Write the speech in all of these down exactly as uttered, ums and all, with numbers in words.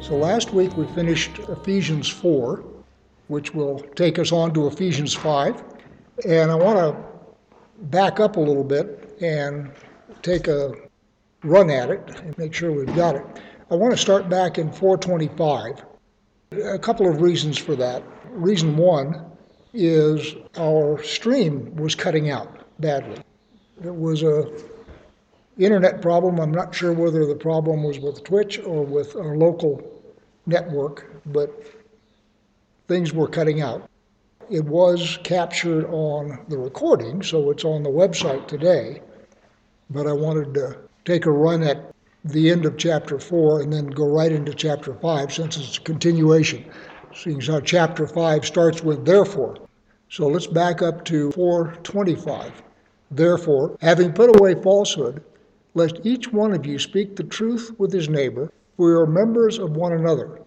So last week we finished Ephesians four, which will take us on to Ephesians five. And I want to back up a little bit and take a run at it and make sure we've got it. I want to start back in four twenty-five. A couple of reasons for that. Reason one is our stream was cutting out badly. It was a internet problem. I'm not sure whether the problem was with Twitch or with our local network, but things were cutting out. It was captured on the recording, so it's on the website today, but I wanted to take a run at the end of chapter four and then go right into chapter five since it's a continuation, seeing how chapter five starts with therefore. So let's back up to four twenty-five. Therefore, having put away falsehood, lest each one of you speak the truth with his neighbor, for we are members of one another.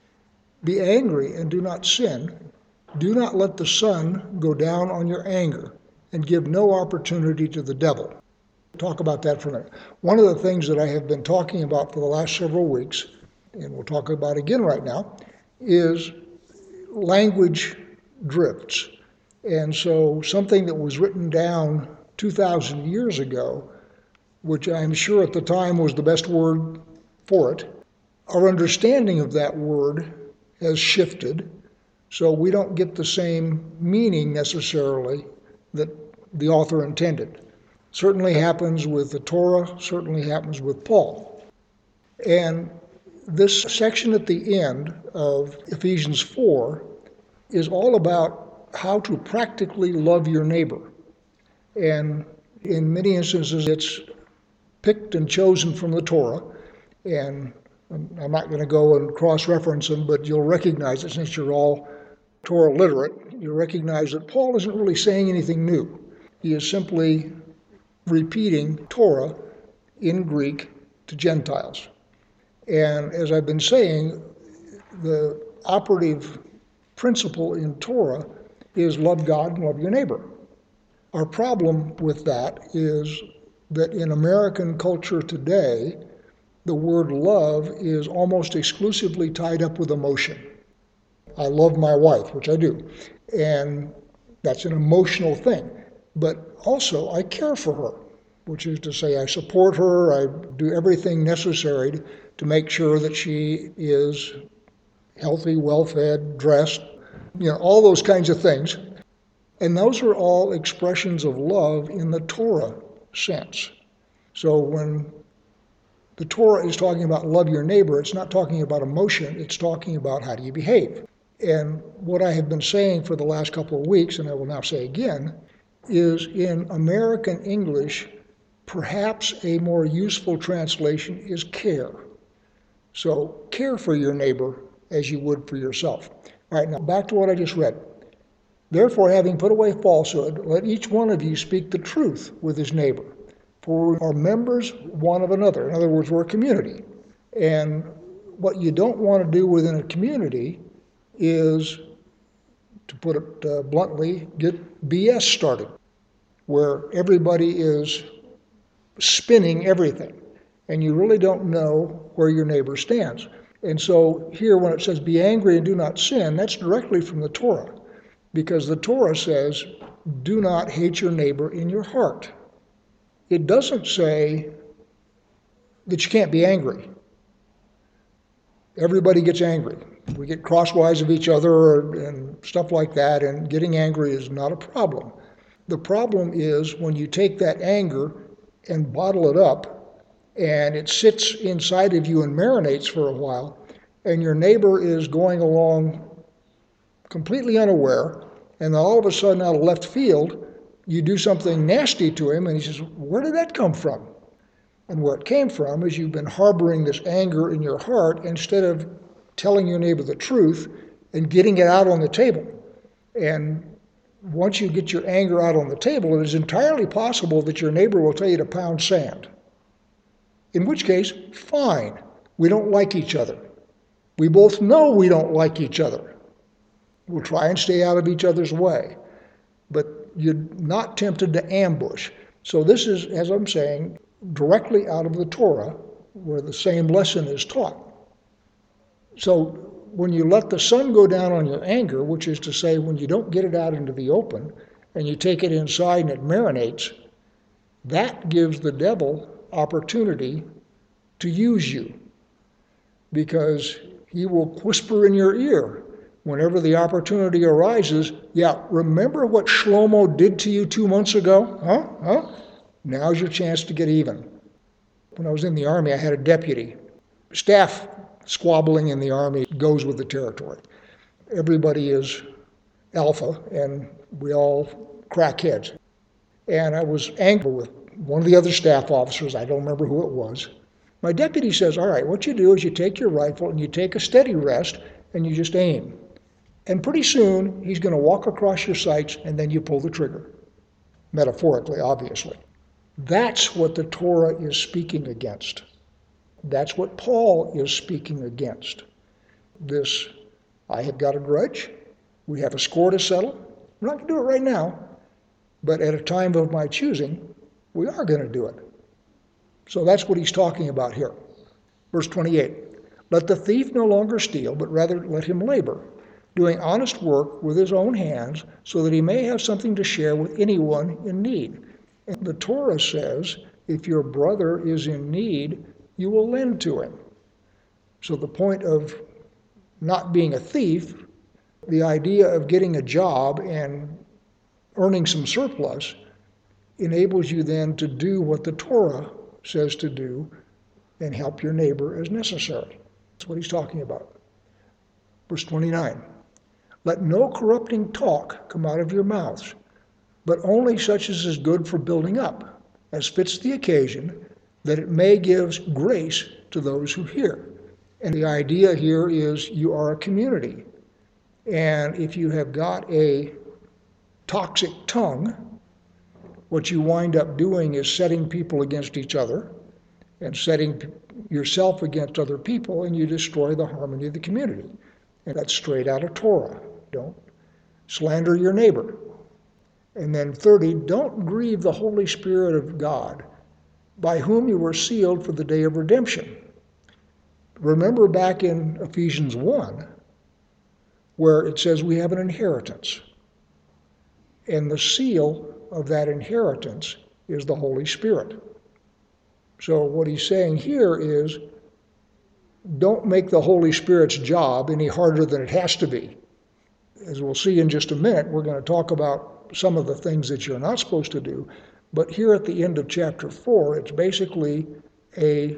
Be angry and do not sin. Do not let the sun go down on your anger, and give no opportunity to the devil. Talk about that for a minute. One of the things that I have been talking about for the last several weeks, and we'll talk about again right now, is language drifts. And so something that was written down two thousand years ago, which I'm sure at the time was the best word for it, our understanding of that word has shifted, so we don't get the same meaning necessarily that the author intended. Certainly happens with the Torah, certainly happens with Paul. And this section at the end of Ephesians four is all about how to practically love your neighbor. And in many instances, it's picked and chosen from the Torah. And I'm not going to go and cross-reference them, but you'll recognize it since you're all Torah literate. You'll recognize that Paul isn't really saying anything new. He is simply repeating Torah in Greek to Gentiles. And as I've been saying, the operative principle in Torah is love God and love your neighbor. Our problem with that is that in American culture today, the word love is almost exclusively tied up with emotion. I love my wife, which I do, and that's an emotional thing. But also, I care for her, which is to say I support her, I do everything necessary to, to make sure that she is healthy, well-fed, dressed, you know, all those kinds of things. And those are all expressions of love in the Torah sense. So when the Torah is talking about love your neighbor, it's not talking about emotion, it's talking about how do you behave. And what I have been saying for the last couple of weeks, and I will now say again, is in American English, perhaps a more useful translation is care. So care for your neighbor as you would for yourself. All right, now back to what I just read. Therefore, having put away falsehood, let each one of you speak the truth with his neighbor. For we are members one of another. In other words, we're a community. And what you don't want to do within a community is, to put it uh, bluntly, get B S started, where everybody is spinning everything, and you really don't know where your neighbor stands. And so here when it says, be angry and do not sin, that's directly from the Torah, because the Torah says, do not hate your neighbor in your heart. It doesn't say that you can't be angry. Everybody gets angry. We get crosswise of each other and stuff like that, and getting angry is not a problem. The problem is when you take that anger and bottle it up, and it sits inside of you and marinates for a while, and your neighbor is going along completely unaware, and all of a sudden out of left field, you do something nasty to him, and he says, where did that come from? And where it came from is you've been harboring this anger in your heart instead of telling your neighbor the truth and getting it out on the table. And once you get your anger out on the table, it is entirely possible that your neighbor will tell you to pound sand. In which case, fine, we don't like each other. We both know we don't like each other. We'll try and stay out of each other's way. But you're not tempted to ambush. So this is, as I'm saying, directly out of the Torah, where the same lesson is taught. So when you let the sun go down on your anger, which is to say when you don't get it out into the open and you take it inside and it marinates, that gives the devil opportunity to use you, because he will whisper in your ear whenever the opportunity arises, yeah, remember what Shlomo did to you two months ago? Huh? Huh? Now's your chance to get even. When I was in the Army, I had a deputy. Staff squabbling in the Army goes with the territory. Everybody is alpha, and we all crack heads. And I was angry with one of the other staff officers. I don't remember who it was. My deputy says, all right, what you do is you take your rifle and you take a steady rest and you just aim. And pretty soon, he's going to walk across your sights and then you pull the trigger. Metaphorically, obviously. That's what the Torah is speaking against. That's what Paul is speaking against. This, I have got a grudge. We have a score to settle. We're not going to do it right now, but at a time of my choosing, we are going to do it. So that's what he's talking about here. Verse twenty-eight, let the thief no longer steal, but rather let him labor, doing honest work with his own hands, so that he may have something to share with anyone in need. And the Torah says, if your brother is in need, you will lend to him. So the point of not being a thief, the idea of getting a job and earning some surplus, enables you then to do what the Torah says to do and help your neighbor as necessary. That's what he's talking about. Verse twenty-nine, let no corrupting talk come out of your mouths, but only such as is good for building up, as fits the occasion, that it may give grace to those who hear. And the idea here is you are a community. And if you have got a toxic tongue, what you wind up doing is setting people against each other and setting yourself against other people, and you destroy the harmony of the community. And that's straight out of Torah. Don't slander your neighbor. And then thirty, don't grieve the Holy Spirit of God, by whom you were sealed for the day of redemption. Remember back in Ephesians one, where it says we have an inheritance. And the seal of that inheritance is the Holy Spirit. So what he's saying here is, don't make the Holy Spirit's job any harder than it has to be. As we'll see in just a minute, we're going to talk about some of the things that you're not supposed to do. But here at the end of chapter four, it's basically a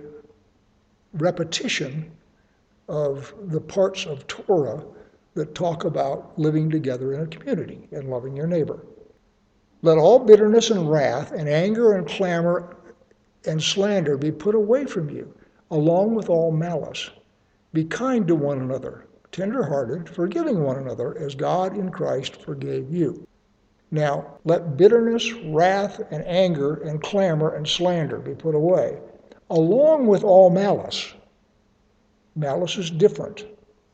repetition of the parts of Torah that talk about living together in a community and loving your neighbor. Let all bitterness and wrath and anger and clamor and slander be put away from you, along with all malice. Be kind to one another, tender-hearted, forgiving one another, as God in Christ forgave you. Now, let bitterness, wrath, and anger, and clamor, and slander be put away, along with all malice. Malice is different.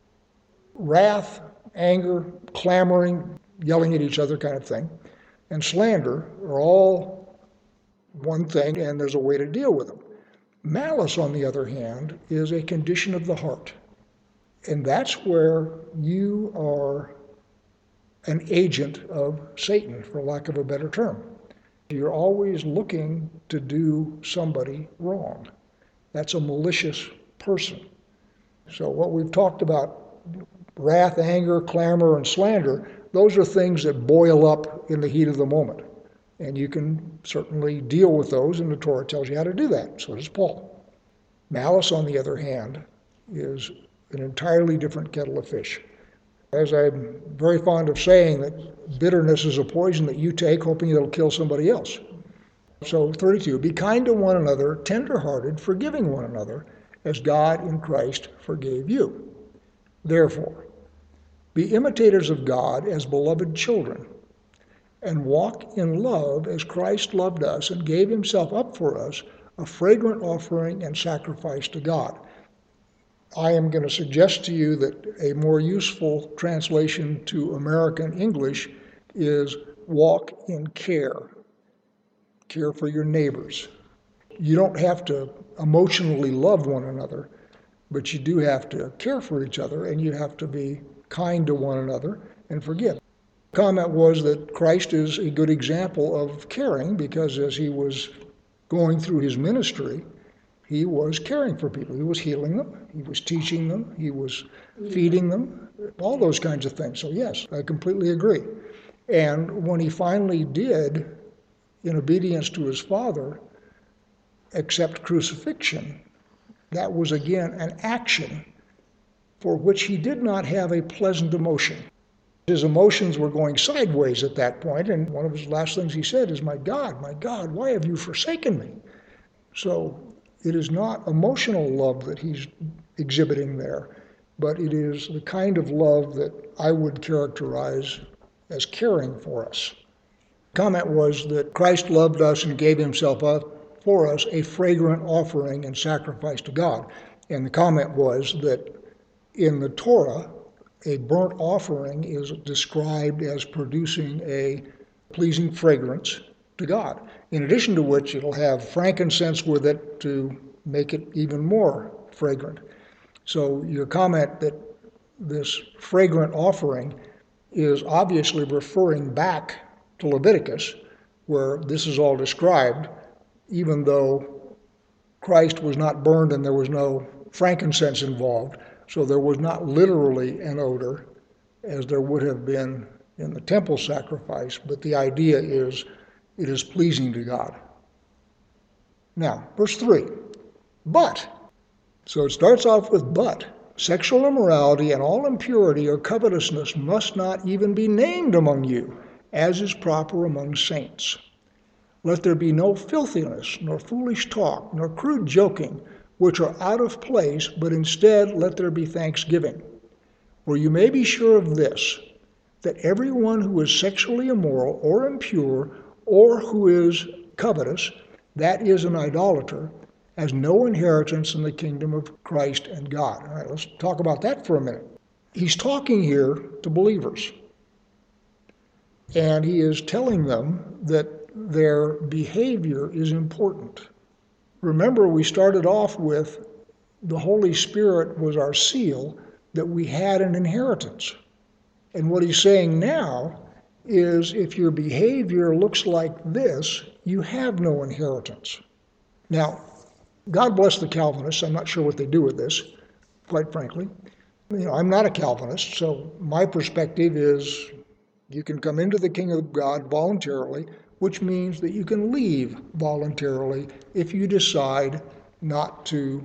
Wrath, anger, clamoring, yelling at each other kind of thing, and slander are all one thing, and there's a way to deal with them. Malice, on the other hand, is a condition of the heart. And that's where you are an agent of Satan, for lack of a better term. You're always looking to do somebody wrong. That's a malicious person. So what we've talked about, wrath, anger, clamor, and slander, those are things that boil up in the heat of the moment. And you can certainly deal with those, and the Torah tells you how to do that. So does Paul. Malice, on the other hand, is an entirely different kettle of fish. As I'm very fond of saying, that bitterness is a poison that you take hoping it'll kill somebody else. So thirty-two, be kind to one another, tender-hearted, forgiving one another, as God in Christ forgave you. Therefore, be imitators of God as beloved children, and walk in love as Christ loved us and gave himself up for us, a fragrant offering and sacrifice to God. I am going to suggest to you that a more useful translation to American English is walk in care. Care for your neighbors. You don't have to emotionally love one another, but you do have to care for each other, and you have to be kind to one another and forgive. The comment was that Christ is a good example of caring, because as he was going through his ministry, he was caring for people. He was healing them, he was teaching them, he was feeding them, all those kinds of things. So yes, I completely agree. And when he finally did, in obedience to his Father, accept crucifixion, that was again an action for which he did not have a pleasant emotion. His emotions were going sideways at that point, and one of his last things he said is, "My God, my God, why have you forsaken me?" So it is not emotional love that he's exhibiting there, but it is the kind of love that I would characterize as caring for us. The comment was that Christ loved us and gave himself up for us, a fragrant offering and sacrifice to God. And the comment was that in the Torah, a burnt offering is described as producing a pleasing fragrance to God. In addition to which, it'll have frankincense with it to make it even more fragrant. So your comment that this fragrant offering is obviously referring back to Leviticus, where this is all described, even though Christ was not burned and there was no frankincense involved. So there was not literally an odor, as there would have been in the temple sacrifice, but the idea is it is pleasing to God. Now, verse three, but. So it starts off with but. Sexual immorality and all impurity or covetousness must not even be named among you, as is proper among saints. Let there be no filthiness, nor foolish talk, nor crude joking, which are out of place, but instead let there be thanksgiving. For you may be sure of this, that everyone who is sexually immoral or impure, or who is covetous, that is an idolater, has no inheritance in the kingdom of Christ and God. All right, let's talk about that for a minute. He's talking here to believers, and he is telling them that their behavior is important. Remember, we started off with the Holy Spirit was our seal, that we had an inheritance. And what he's saying now is if your behavior looks like this, you have no inheritance. Now, God bless the Calvinists. I'm not sure what they do with this, quite frankly. You know, I'm not a Calvinist, so my perspective is you can come into the kingdom of God voluntarily, which means that you can leave voluntarily if you decide not to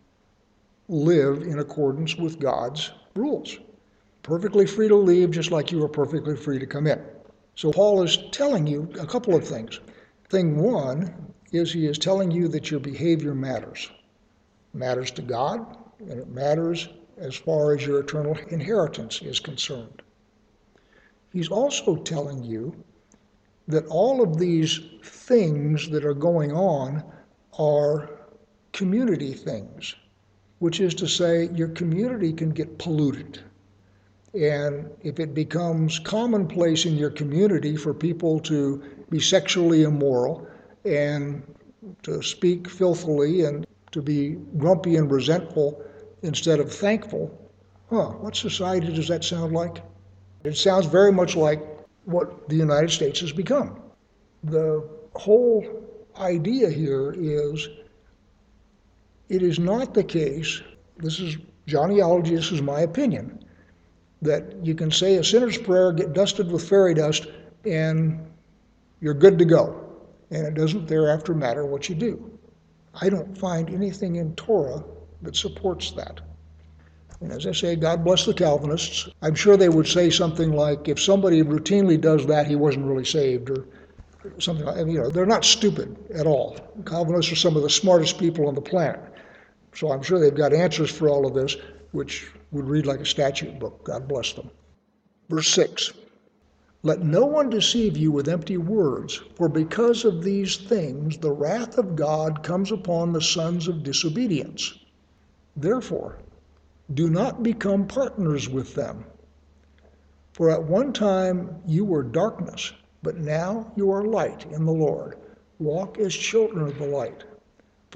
live in accordance with God's rules. Perfectly free to leave, just like you are perfectly free to come in. So Paul is telling you a couple of things. Thing one is he is telling you that your behavior matters. It matters to God, and it matters as far as your eternal inheritance is concerned. He's also telling you that all of these things that are going on are community things, which is to say your community can get polluted. And if it becomes commonplace in your community for people to be sexually immoral and to speak filthily and to be grumpy and resentful instead of thankful, huh, what society does that sound like? It sounds very much like what the United States has become. The whole idea here is it is not the case, this is Johnnyology, this is my opinion, that you can say a sinner's prayer, get dusted with fairy dust, and you're good to go. And it doesn't thereafter matter what you do. I don't find anything in Torah that supports that. And as I say, God bless the Calvinists. I'm sure they would say something like, if somebody routinely does that, he wasn't really saved, or something like that. You know, they're not stupid at all. Calvinists are some of the smartest people on the planet. So I'm sure they've got answers for all of this, which would read like a statute book. God bless them. Verse six, let no one deceive you with empty words, for because of these things the wrath of God comes upon the sons of disobedience. Therefore, do not become partners with them. For at one time you were darkness, but now you are light in the Lord. Walk as children of the light.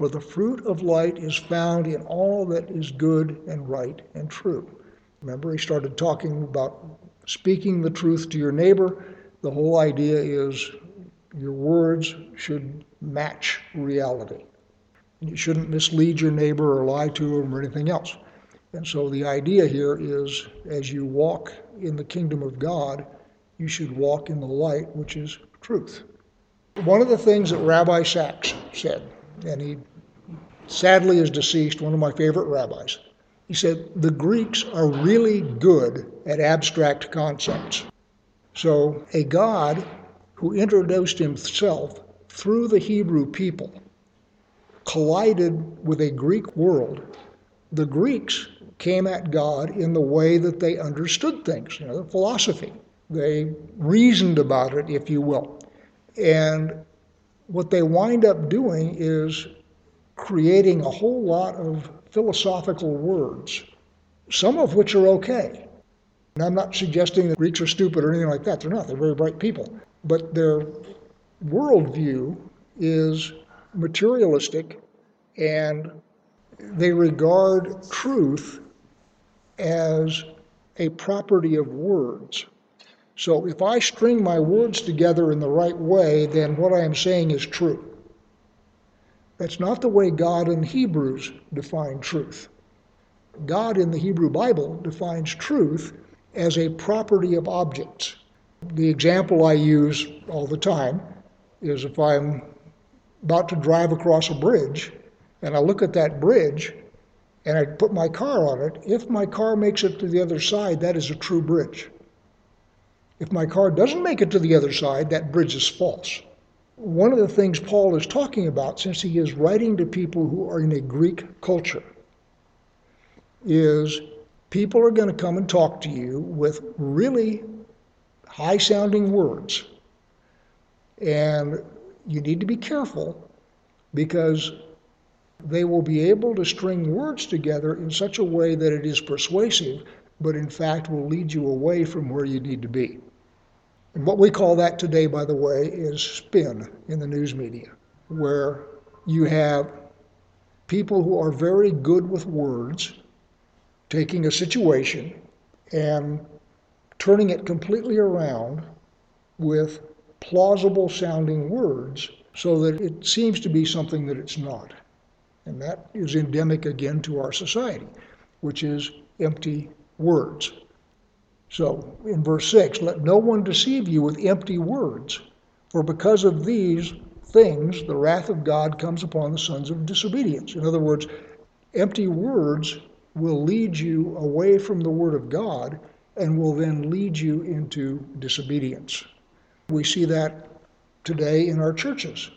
For the fruit of light is found in all that is good and right and true. Remember, he started talking about speaking the truth to your neighbor. The whole idea is your words should match reality. You shouldn't mislead your neighbor or lie to him or anything else. And so the idea here is, as you walk in the kingdom of God, you should walk in the light, which is truth. One of the things that Rabbi Sacks said, and he sadly is deceased, one of my favorite rabbis, he said, the Greeks are really good at abstract concepts. So a God who introduced himself through the Hebrew people collided with a Greek world. The Greeks came at God in the way that they understood things, you know, the philosophy. They reasoned about it, if you will. And what they wind up doing is creating a whole lot of philosophical words, some of which are okay. And I'm not suggesting that Greeks are stupid or anything like that. They're not. They're very bright people. But their worldview is materialistic, and they regard truth as a property of words. So if I string my words together in the right way, then what I am saying is true. That's not the way God in Hebrews defined truth. God in the Hebrew Bible defines truth as a property of objects. The example I use all the time is if I'm about to drive across a bridge and I look at that bridge and I put my car on it, if my car makes it to the other side, that is a true bridge. If my car doesn't make it to the other side, that bridge is false. One of the things Paul is talking about, since he is writing to people who are in a Greek culture, is people are going to come and talk to you with really high-sounding words. And you need to be careful, because they will be able to string words together in such a way that it is persuasive, but in fact will lead you away from where you need to be. And what we call that today, by the way, is spin in the news media, where you have people who are very good with words taking a situation and turning it completely around with plausible sounding words so that it seems to be something that it's not. And that is endemic again to our society, which is empty words. So in verse six, let no one deceive you with empty words, for because of these things the wrath of God comes upon the sons of disobedience. In other words, empty words will lead you away from the word of God and will then lead you into disobedience. We see that today in our churches.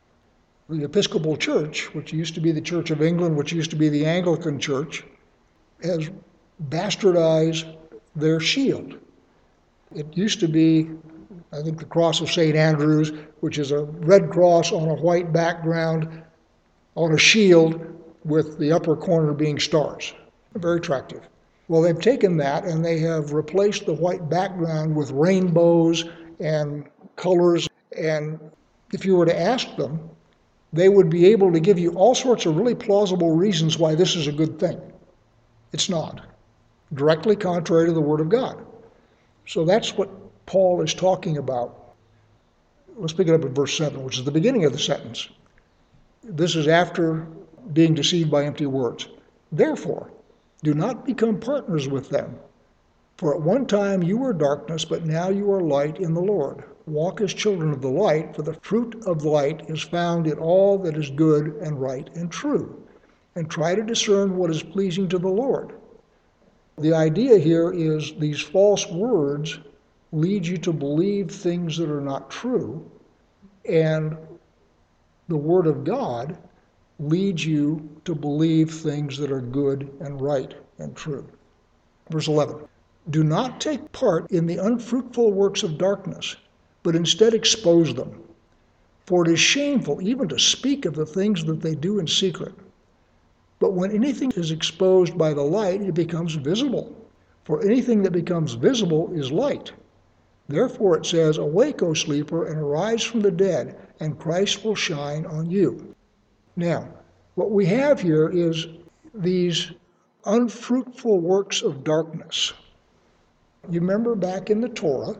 The Episcopal Church, which used to be the Church of England, which used to be the Anglican Church, has bastardized their shield. It used to be, I think, the cross of Saint Andrews, which is a red cross on a white background on a shield with the upper corner being stars. Very attractive. Well, they've taken that and they have replaced the white background with rainbows and colors. And if you were to ask them, they would be able to give you all sorts of really plausible reasons why this is a good thing. It's not. Directly contrary to the Word of God. So that's what Paul is talking about. Let's pick it up at verse seven, which is the beginning of the sentence. This is after being deceived by empty words. Therefore, do not become partners with them. For at one time you were darkness, but now you are light in the Lord. Walk as children of the light, for the fruit of light is found in all that is good and right and true. And try to discern what is pleasing to the Lord. The idea here is these false words lead you to believe things that are not true, and the Word of God leads you to believe things that are good and right and true. Verse eleven, do not take part in the unfruitful works of darkness, but instead expose them. For it is shameful even to speak of the things that they do in secret. But when anything is exposed by the light, it becomes visible. For anything that becomes visible is light. Therefore it says, awake, O sleeper, and arise from the dead, and Christ will shine on you. Now, What we have here is these unfruitful works of darkness. You remember back in the Torah,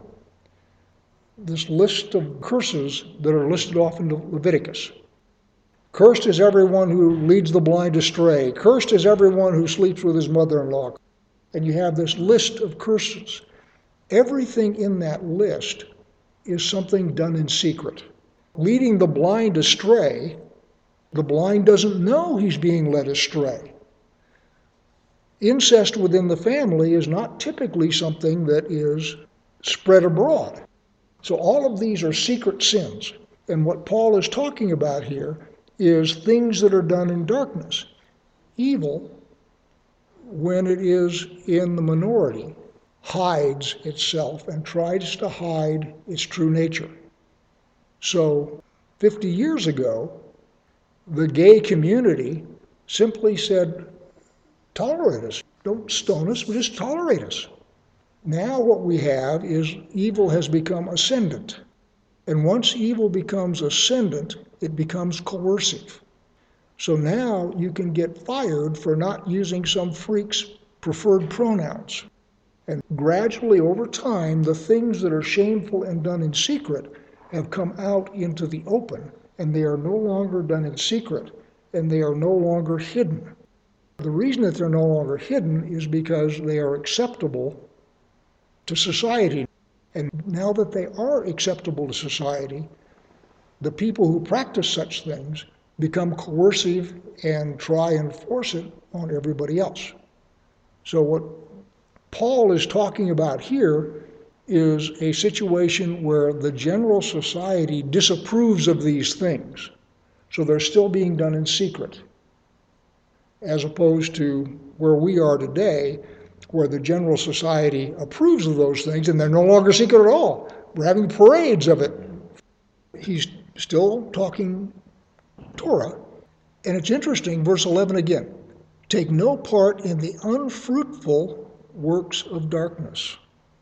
this list of curses that are listed off in Leviticus. Cursed is everyone who leads the blind astray. Cursed is everyone who sleeps with his mother-in-law. And you have this list of curses. Everything in that list is something done in secret. Leading the blind astray, the blind doesn't know he's being led astray. Incest within the family is not typically something that is spread abroad. So all of these are secret sins. And what Paul is talking about here is things that are done in darkness. Evil, when it is in the minority, hides itself and tries to hide its true nature. So fifty years ago, the gay community simply said, tolerate us. Don't stone us, but just tolerate us. Now what we have is evil has become ascendant. And once evil becomes ascendant, it becomes coercive. So now you can get fired for not using some freak's preferred pronouns. And gradually over time, the things that are shameful and done in secret have come out into the open, and they are no longer done in secret, and they are no longer hidden. The reason that they're no longer hidden is because they are acceptable to society. And now that they are acceptable to society, the people who practice such things become coercive and try and force it on everybody else. So what Paul is talking about here is a situation where the general society disapproves of these things. So they're still being done in secret, as opposed to where we are today, where the general society approves of those things and they're no longer secret at all. We're having parades of it. He's still talking Torah. And it's interesting, verse eleven again, take no part in the unfruitful works of darkness.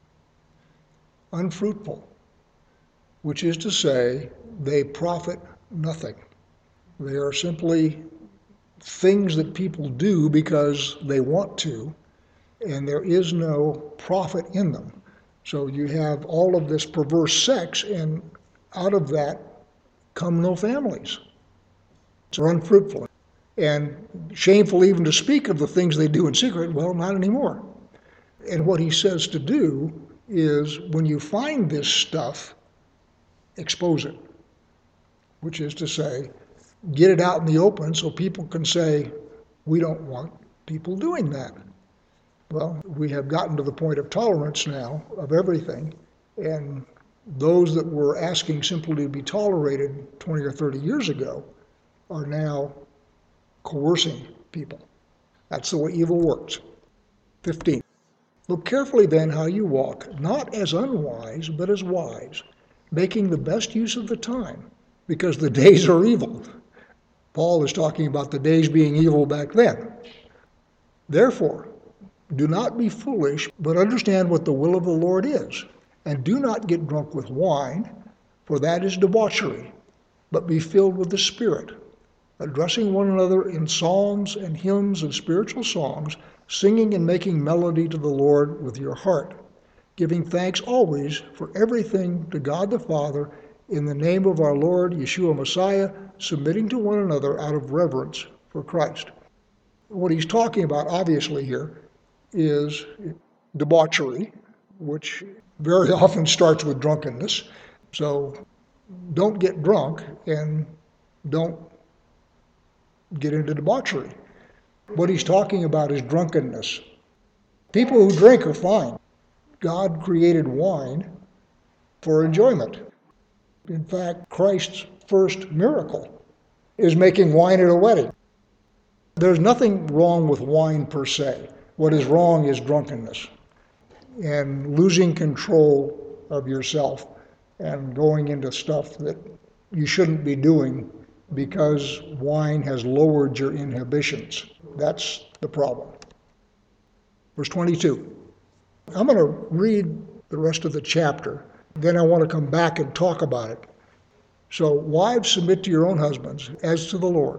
Unfruitful, which is to say, they profit nothing. They are simply things that people do because they want to, and there is no profit in them. So you have all of this perverse sex, and out of that come no families. It's unfruitful. And shameful even to speak of the things they do in secret. Well, not anymore. And what he says to do is, when you find this stuff, expose it. Which is to say, get it out in the open so people can say, we don't want people doing that. Well, we have gotten to the point of tolerance now of everything, and those that were asking simply to be tolerated twenty or thirty years ago are now coercing people. That's the way evil works. fifteen. Look carefully then how you walk, not as unwise, but as wise, making the best use of the time, because the days are evil. Paul is talking about the days being evil back then. Therefore, do not be foolish, but understand what the will of the Lord is. And do not get drunk with wine, for that is debauchery, but be filled with the Spirit, addressing one another in psalms and hymns and spiritual songs, singing and making melody to the Lord with your heart, giving thanks always for everything to God the Father, in the name of our Lord Yeshua Messiah, submitting to one another out of reverence for Christ. What he's talking about, obviously, here is debauchery, which very often starts with drunkenness. So don't get drunk and don't get into debauchery. What he's talking about is drunkenness. People who drink are fine. God created wine for enjoyment. In fact, Christ's first miracle is making wine at a wedding. There's nothing wrong with wine per se. What is wrong is drunkenness and losing control of yourself and going into stuff that you shouldn't be doing because wine has lowered your inhibitions. That's the problem. Verse twenty-two. I'm going to read the rest of the chapter, then I want to come back and talk about it. So, wives, submit to your own husbands as to the Lord.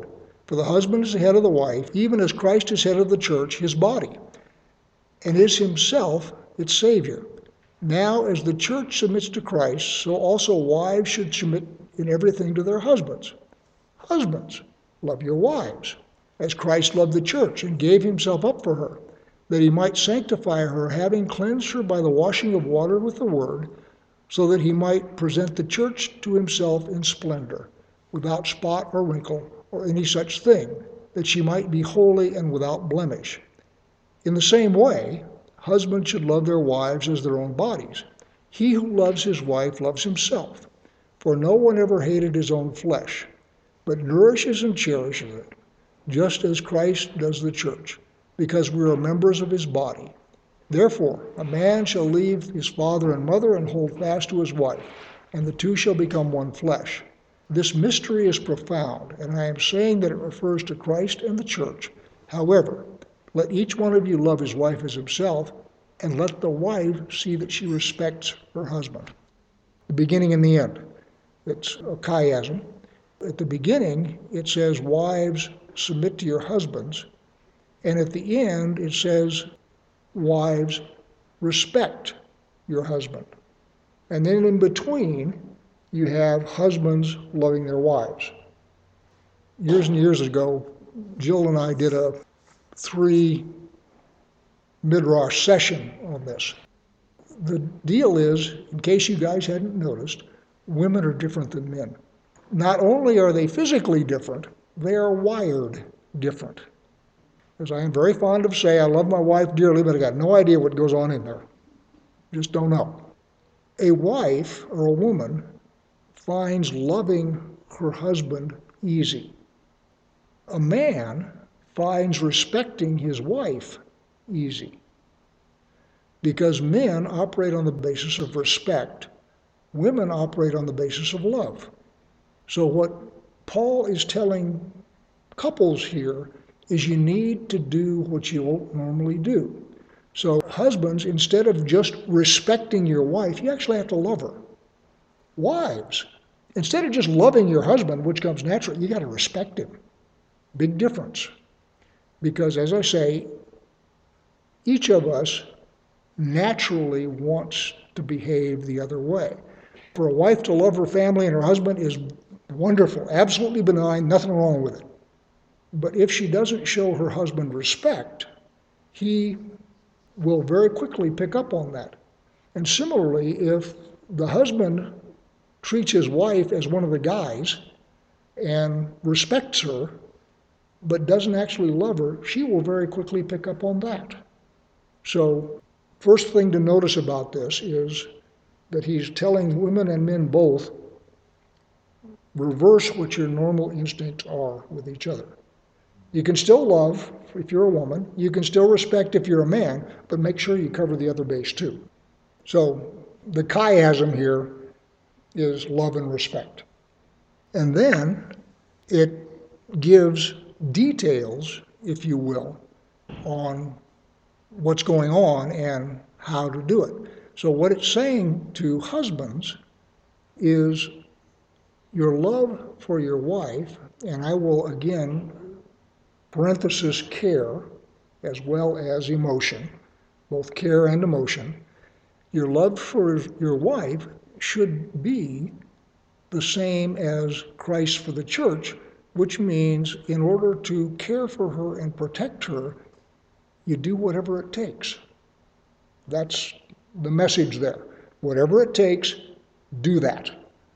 For the husband is the head of the wife, even as Christ is head of the church, his body, and is himself its Savior. Now, as the church submits to Christ, so also wives should submit in everything to their husbands. Husbands, love your wives, as Christ loved the church and gave himself up for her, that he might sanctify her, having cleansed her by the washing of water with the word, so that he might present the church to himself in splendor, without spot or wrinkle or any such thing, that she might be holy and without blemish. In the same way, husbands should love their wives as their own bodies. He who loves his wife loves himself, for no one ever hated his own flesh, but nourishes and cherishes it, just as Christ does the church, because we are members of his body. Therefore, a man shall leave his father and mother and hold fast to his wife, and the two shall become one flesh. This mystery is profound, and I am saying that it refers to Christ and the church. However, let each one of you love his wife as himself, and let the wife see that she respects her husband. The beginning and the end. It's a chiasm. At the beginning, it says, wives, submit to your husbands. And at the end, it says, wives, respect your husband. And then in between, you have husbands loving their wives. Years and years ago, Jill and I did a three midrash session on this. The deal is, in case you guys hadn't noticed, women are different than men. Not only are they physically different, they are wired different. As I am very fond of saying, I love my wife dearly, but I got no idea what goes on in there. Just don't know. A wife or a woman finds loving her husband easy. A man finds respecting his wife easy. Because men operate on the basis of respect, women operate on the basis of love. So what Paul is telling couples here is you need to do what you won't normally do. So husbands, instead of just respecting your wife, you actually have to love her. Wives, instead of just loving your husband, which comes naturally, you got to respect him. Big difference. Because as I say, each of us naturally wants to behave the other way. For a wife to love her family and her husband is wonderful, absolutely benign, nothing wrong with it. But if she doesn't show her husband respect, he will very quickly pick up on that. And similarly, if the husband treats his wife as one of the guys and respects her, but doesn't actually love her, she will very quickly pick up on that. So, first thing to notice about this is that he's telling women and men both, reverse what your normal instincts are with each other. You can still love if you're a woman, you can still respect if you're a man, but make sure you cover the other base too. So the chiasm here is love and respect. And then it gives details, if you will, on what's going on and how to do it. So what it's saying to husbands is your love for your wife, and I will again, parenthesis care, as well as emotion, both care and emotion, your love for your wife should be the same as Christ for the church, which means in order to care for her and protect her, you do whatever it takes. That's the message there. Whatever it takes, do that.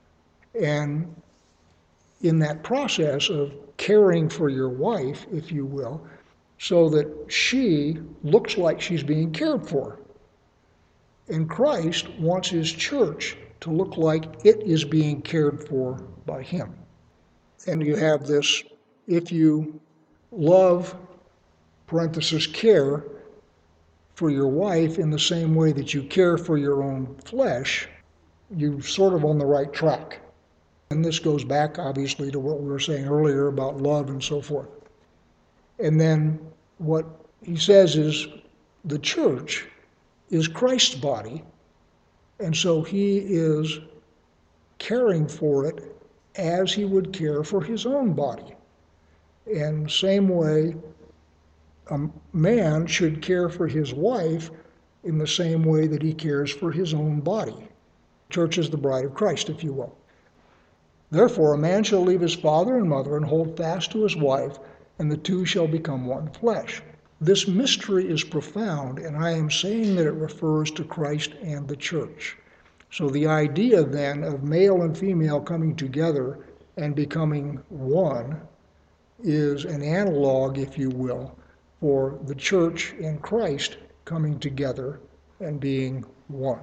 And in that process of caring for your wife, if you will, so that she looks like she's being cared for. And Christ wants his church to look like it is being cared for by him. And you have this, if you love, parenthesis, care for your wife in the same way that you care for your own flesh, you're sort of on the right track. And this goes back, obviously, to what we were saying earlier about love and so forth. And then what he says is the church is Christ's body, and so he is caring for it as he would care for his own body. And same way, a man should care for his wife in the same way that he cares for his own body. Church is the bride of Christ, if you will. Therefore, a man shall leave his father and mother and hold fast to his wife, and the two shall become one flesh. This mystery is profound, and I am saying that it refers to Christ and the church. So the idea then of male and female coming together and becoming one is an analog, if you will, for the church and Christ coming together and being one.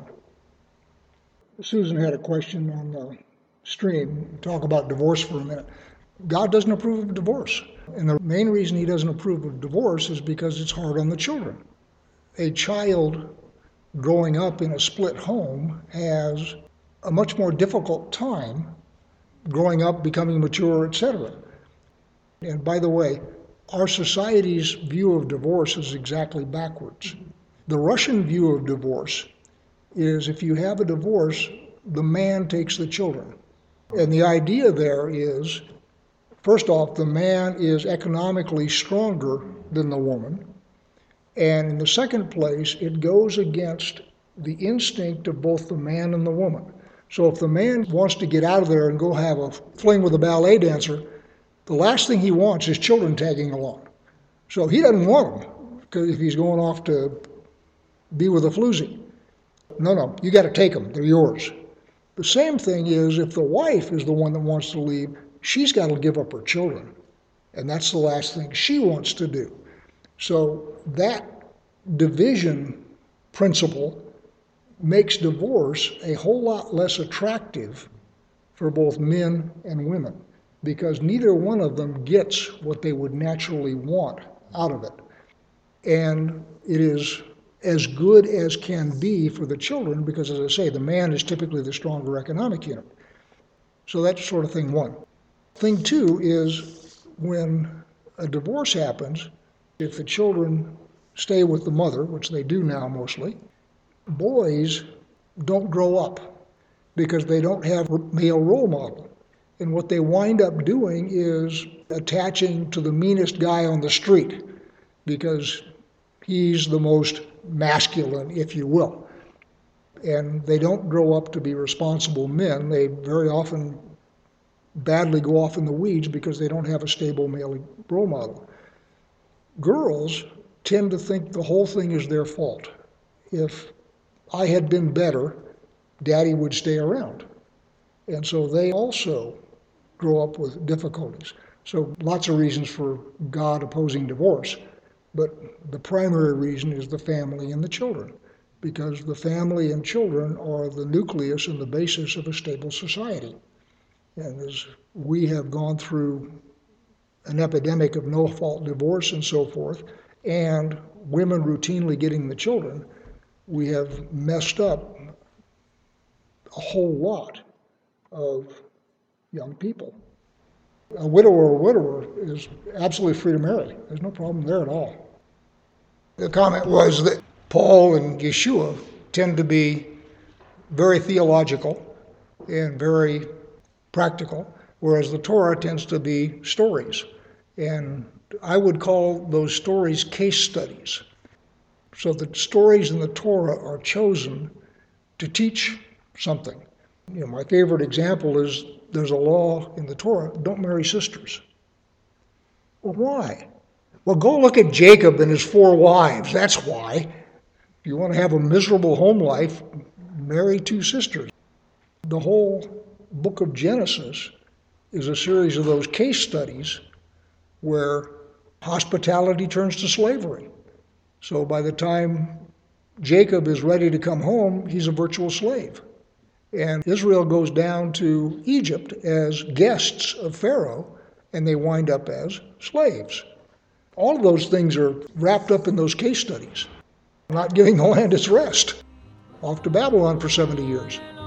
Susan had a question on the stream. Talk about divorce for a minute. God doesn't approve of divorce. And the main reason he doesn't approve of divorce is because it's hard on the children. A child growing up in a split home has a much more difficult time growing up, becoming mature, et cetera. And by the way, our society's view of divorce is exactly backwards. The Russian view of divorce is if you have a divorce, the man takes the children. And the idea there is, first off, the man is economically stronger than the woman. And in the second place, it goes against the instinct of both the man and the woman. So if the man wants to get out of there and go have a fling with a ballet dancer, the last thing he wants is children tagging along. So he doesn't want them, because if he's going off to be with a floozy. No, no, you got to take them. They're yours. The same thing is if the wife is the one that wants to leave, she's got to give up her children. And that's the last thing she wants to do. So that division principle makes divorce a whole lot less attractive for both men and women, because neither one of them gets what they would naturally want out of it. And it is as good as can be for the children, because as I say, the man is typically the stronger economic unit. So that's sort of thing one. Thing two is when a divorce happens, if the children stay with the mother, which they do now mostly, boys don't grow up because they don't have a male role model. And what they wind up doing is attaching to the meanest guy on the street because he's the most masculine, if you will. And they don't grow up to be responsible men. They very often badly go off in the weeds because they don't have a stable male role model. Girls tend to think the whole thing is their fault. If I had been better, Daddy would stay around. And so they also grow up with difficulties. So lots of reasons for God opposing divorce. But the primary reason is the family and the children, because the family and children are the nucleus and the basis of a stable society. And as we have gone through an epidemic of no-fault divorce and so forth, and women routinely getting the children, we have messed up a whole lot of young people. A widower or widower is absolutely free to marry. There's no problem there at all. The comment was that Paul and Yeshua tend to be very theological and very practical, whereas the Torah tends to be stories. And I would call those stories case studies. So the stories in the Torah are chosen to teach something. You know, my favorite example is there's a law in the Torah, don't marry sisters. Well, why? Well, go look at Jacob and his four wives. That's why. If you want to have a miserable home life, marry two sisters. The whole book of Genesis is a series of those case studies where hospitality turns to slavery. So by the time Jacob is ready to come home, he's a virtual slave. And Israel goes down to Egypt as guests of Pharaoh, and they wind up as slaves. All of those things are wrapped up in those case studies. Not giving the land its rest. Off to Babylon for seventy years.